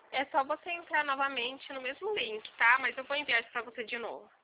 É só você entrar novamente no mesmo link, tá? Mas eu vou enviar isso pra você de novo.